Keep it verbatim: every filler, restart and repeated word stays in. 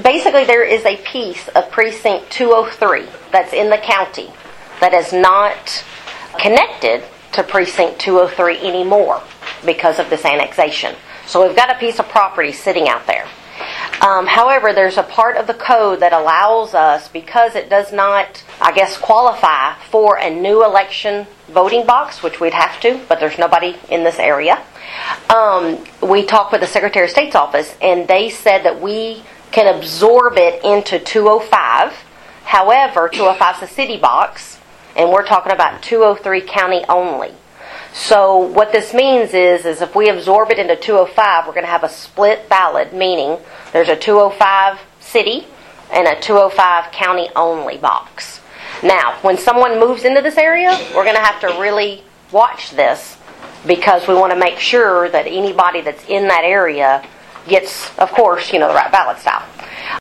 basically there is a piece of precinct two oh three that's in the county that is not connected to precinct two oh three anymore because of this annexation. So we've got a piece of property sitting out there. Um, however, there's a part of the code that allows us, because it does not, I guess, qualify for a new election voting box, which we'd have to, but there's nobody in this area. Um, we talked with the Secretary of State's office, and they said that we can absorb it into two oh five. However, two oh five is a city box, and we're talking about two oh three county only. So what this means is, is if we absorb it into two oh five, we're going to have a split ballot, meaning there's a two oh five city and a two oh five county only box. Now, when someone moves into this area, we're going to have to really watch this, because we want to make sure that anybody that's in that area gets, of course, you know, the right ballot style.